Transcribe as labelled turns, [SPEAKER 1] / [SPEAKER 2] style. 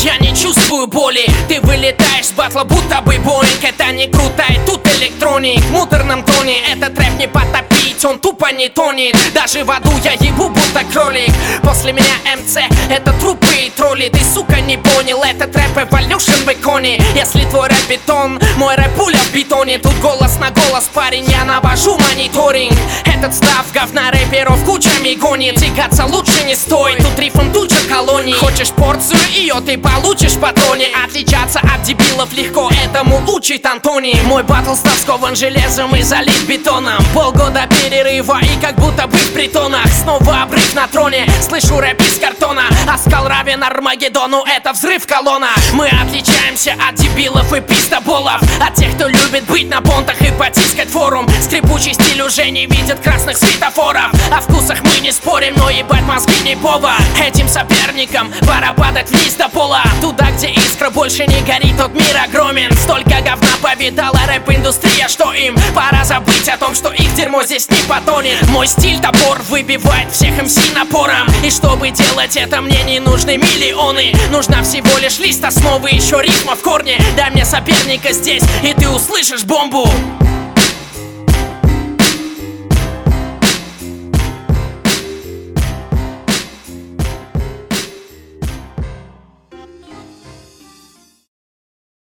[SPEAKER 1] я не чувствую боли. Ты вылетаешь с батла, будто бы Боинг. Это не круто, и тут электроник. В муторном тоне этот рэп не потопить, он тупо не тонет. Даже в аду я ебу, будто кролик. После меня МЦ, это трупы и тролли. Ты, сука, не понял, этот рэп эволюшн в иконе. Если твой рэп бетон, мой рэп пуля в бетоне. Тут голос на голос, парень, я навожу мониторинг. Этот став говна рэперов кучами гонит. Тягаться лучше не стоит, тут рифм туча колоний. Хочешь порцию, ее ты получишь в патроне. Отличаться от дебилов легко, этому учит Антони. Мой батл став скован железом и залит бетоном. Полгода перерыва и как будто бы в притонах. Снова обрыв на троне, слышу рэп из картона. Оскал равен Армагеддону, это взрыв в колоннах. Мы отличаемся от дебилов и пистоболов, от тех, кто любит быть на понтах и потискать форум. Скрипучий стиль уже не видит красных светофоров. О вкусах мы не спорим, но ебать мозги не повод. Этим соперникам пора падать вниз до пола. Туда, где искра больше не горит, тот мир огромен. Столько говна повидала рэп-индустрия, что им пора забыть о том, что их дерьмо здесь не потонет. Мой стиль топор выбивает всех МС напором. И чтобы делать это, мне не нужны миллионы. Нужна всего лишь лист основы, еще рифма в корне. Дай мне соперника здесь, и ты услышишь бомбу.